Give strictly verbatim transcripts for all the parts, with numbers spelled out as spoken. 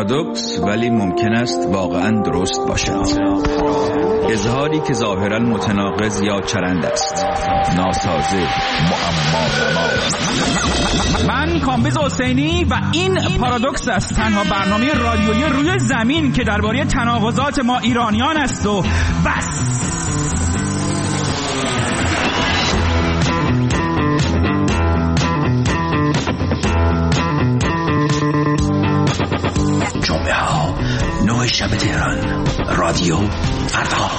پارادوکس ولی ممکن است واقعا درست باشد. اظهاری که ظاهرا متناقض یا چرند است، ناسازه، معما. من کامبیز حسینی و این پارادوکس است، تنها برنامه رادیویی روی زمین که درباره تناقضات ما ایرانیان است و بس. جمعه ها نه شب تهران، رادیو فردا.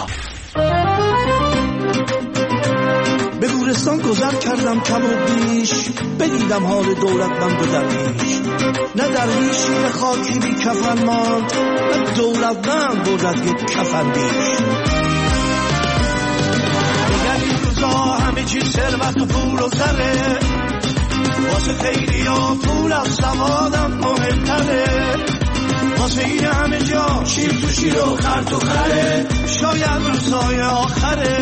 به گورستان گذر کردم کم و بیش، بدیدم حال دولتمند و درویش. نه درویشی به خاکی بی کفن ماند، نه دولتمند بردد یک کفن بیش. دیگر این روزا همه چیز ثروت و پول و زره، واسه خیلی ها پول از سوادم مهمتره. واسه این همه جا شیر تو شیر و خر تو خره، شاید روزای آخره.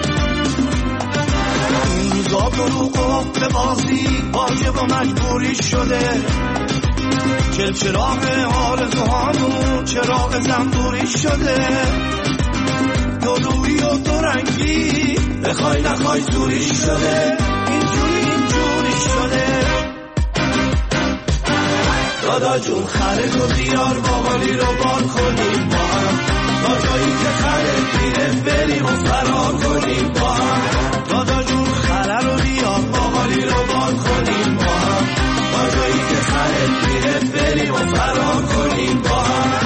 این روزا دروغ و حق بازی واجب و مجبوری شده. چلچراغ آرزوهامون چراغ زنبوری شده. دو روی و دو رنگی بخوای نخوای زوری شده. اینجوری اینجوری شده. دادا جون خره تو بیار باقالی رو بار کنیم با هم، تا جایی که خره بیره بریم و فرار کنیم با هم. دادا جون خره رو بیار باقالی رو بار کنیم با هم، تا جایی که خره بیره بریم و فرار کنیم با هم.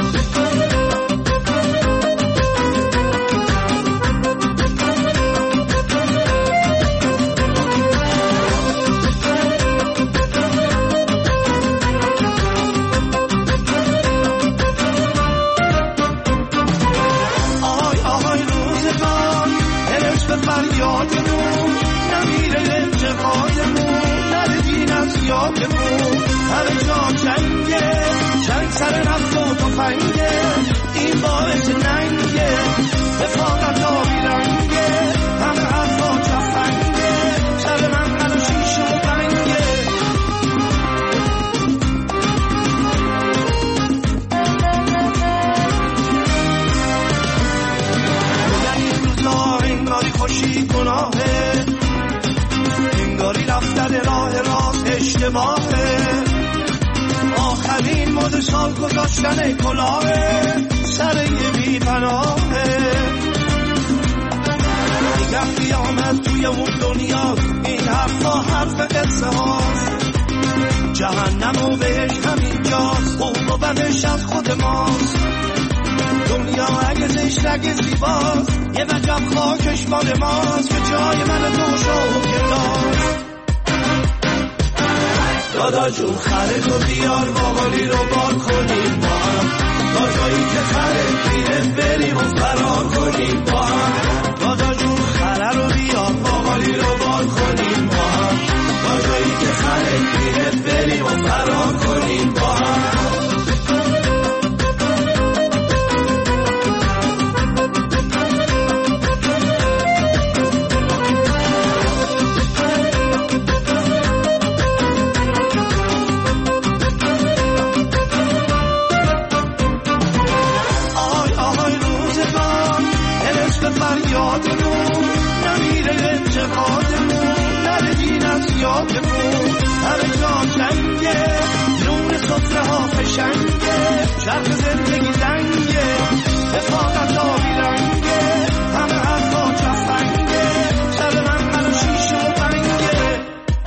یادمون نمیره انتقادمون، نره دین از یادمون. همه جا جنگه، جنگ سر نفت و تفنگه، این باعث ننگه، رفاقت آبی رنگه. همه حرفا چفنگه، سر من قل و شیشه و بنگه. بگن این روزا انگاری خوشی گناهه، انگاری رفتن راه راست اشتباهه. آخرین مد سال گذاشتن کلاهه، سر یه بی پناهه. دیگه قیامت توی اون دنیا، این حرفا حرف قصه هاست. جهنم و بهش همین جاست، خوب و بدش از خود ماست. دنیا اگه زشت اگه زیباست، یه وجب خاکش مال ماست، که جای من تو شو کلاست. دادا جون خره تو بیار باقالی رو بار کنیم با هم، تا جایی که خره بیره بریم و فرار کنیم با هم. دادا جون خره رو بیار باقالی رو بار کنیم با هم، تا جایی که خره بیره بریم و فرار کنیم با هم. یادمون نمیره انتقادمون، نره دین از یادمون. همه جا جنگه، نون سفره ها فشنگه، چرخ زندگی زنگه، رفاقت آبی رنگه. همه حرفا چفنگه، سر من قل و شیشه و بنگه.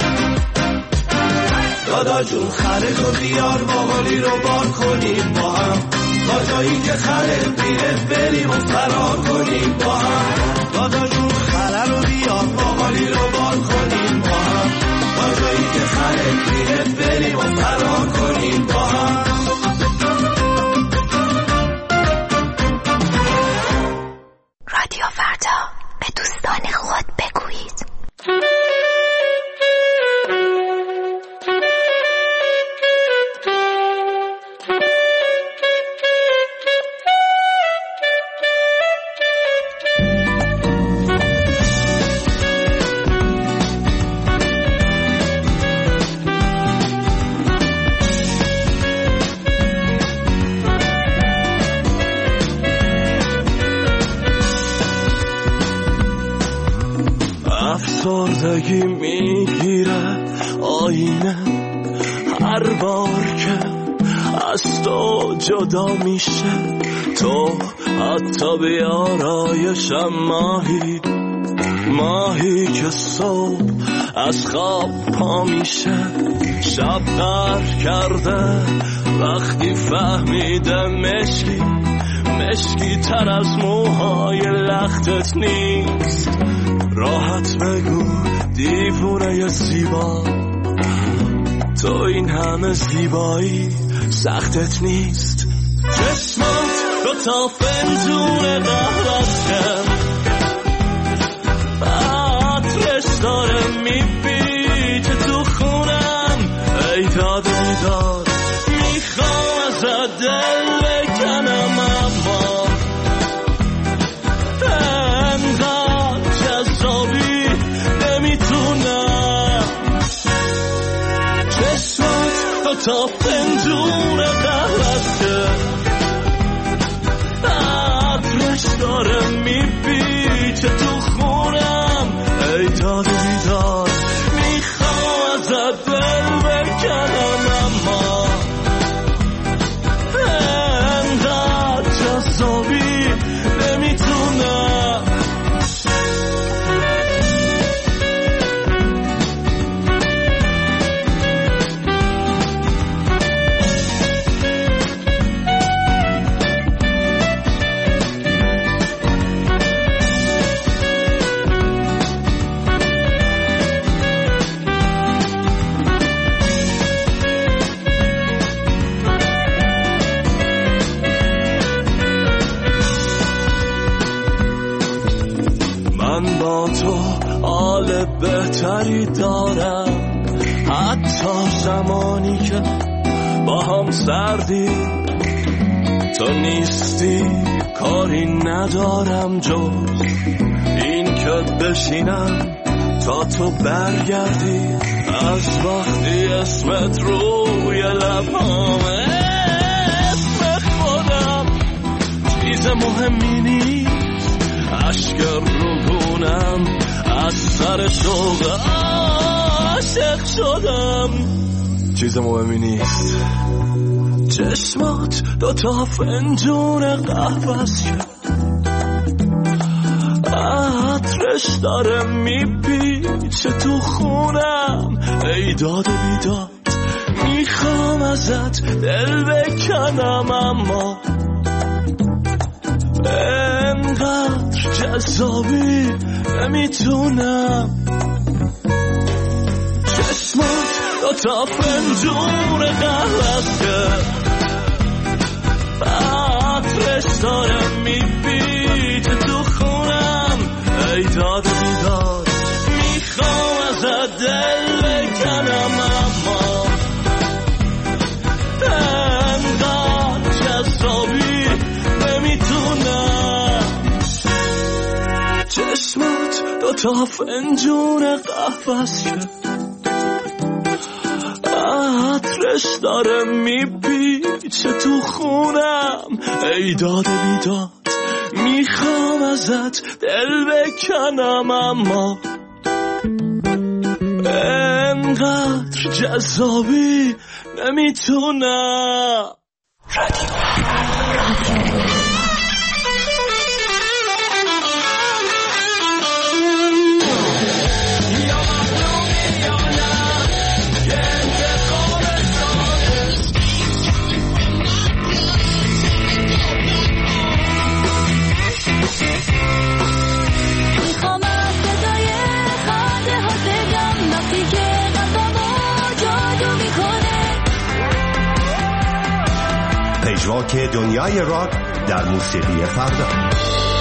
دادا جون خره تو بیار باقالی رو بار کنیم با هم، تا جایی که خره بیره بریم و فرار کنیم با هم. دادا جون خره رو بیار باقالی رو بار کنیم با هم، تا جایی که خره بیره بریم و فرار کنیم با هم. رادیو فردا، به دوستان خود بگویید. افسردگی میگیره آینه هر بار که از تو جدا میشه. تو حتی بیارایشم ماهی ماهی که صبح از خواب پا میشه. شب غرق کرده وقتی فهمیده مشکی مشکی تر از موهای لختت نیست. راحت بگو دیوونه زیبا تو این همه زیبایی سختت نیست. چشمات رو تا فنجون قهوه‌ست عطرش داره میپیچه تو خونم. ای داد و بیداد میخوام ازت دل بکنم اما انقدر جذابی نمیتونم. چشمات تو تا فنجون قهوه‌ست عطرش داره میپیچه تو خونم. ای داد و بیداد میخوام ازت دل بکنم اما انقدر جذابی نمیتونم. بهتری دارم حتی زمانی که با هم سردی. تو نیستی کاری ندارم جز این که بشینم تا تو برگردی. از وقتی اسمت روی لبامه اسم خودم چیز مهمی نیست. اشک روگونم از سر شوق عاشق شدم چیز مهمی نیست. چشمات دوتا فنجون قهوه‌ست عطرش داره میپیچه تو خونم. ای داد و بیداد میخوام ازت دل بکنم اما انقدر جذابی نمیتونم. چشمات دوتا فنجون قهوه‌ست عطرش داره میپیچه تو خونم. ای داد و بیداد میخوام ازت دل بکنم اما انقدر جذابی نمیتونم. چشمات دوتا فنجون قهوه‌ست عطرش داره میپیچه تو خونم. ای داد و بیداد میخوام ازت دل بکنم اما انقدر جذابی نمیتونم. رادیو پژواک دنیای راک در موسیقی فردا.